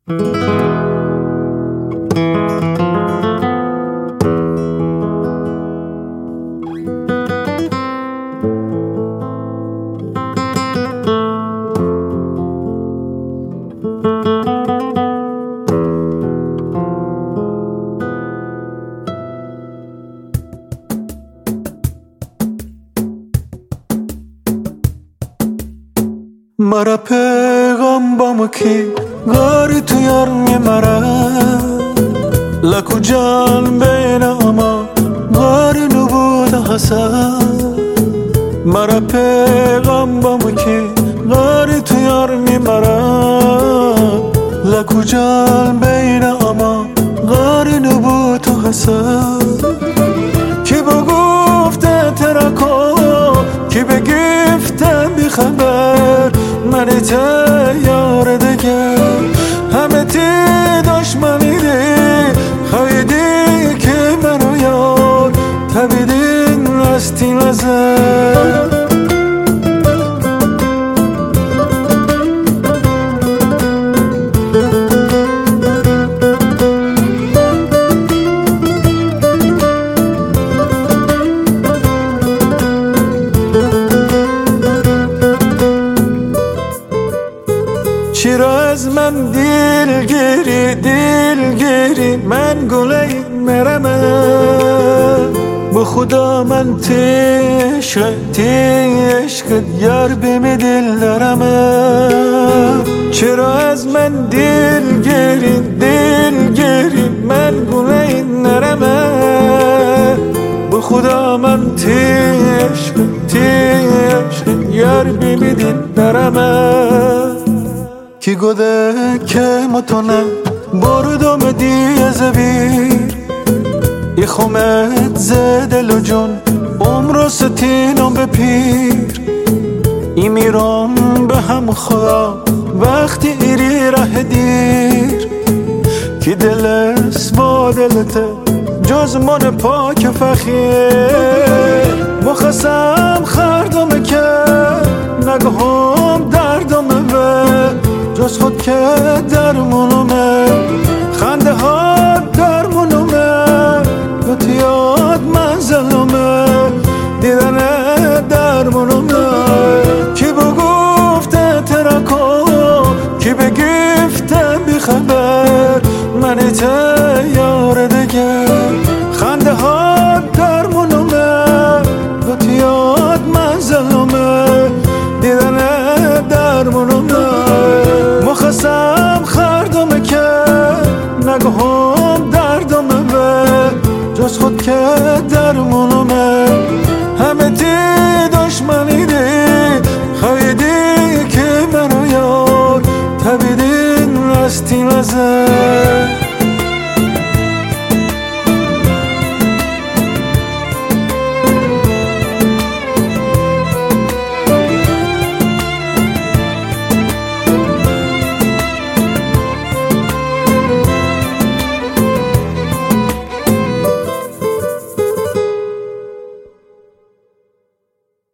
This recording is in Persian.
مرا پیغام با مکی گاری تو یارمی مرا لکو جان بین اما گاری نبود حسن مرا پیغام با مکی گاری تو یارمی مرا لکو جان بین اما گاری نبود حسن کی بگفته ترکو کی بگفته بی خبر من یار دیگه همه تی دشمنی دی خیدی که منو یار تبیدین رستی نزد چرا از من دلگیری من گله مرمه به خدا من عشقت یار بمی دل دارمه چرا از من دلگیری من گله نرمه به خدا من عشقت یار بمی دل دارمه کی گوده که متونه بردم دیه زبیر ای خومت زدل و جون عمر ستینم به پیر ای میرم به هم خدا وقتی ایری ره دیر کی دلست با دلته جز من پاک فخیر مخصم خردم که نگهم دردم به جز خود که درمونمه خنده ها درمونمه گوتیاد منزلمه دیدن درمونمه کی بگفته ترکو کی بگفته بی خبر من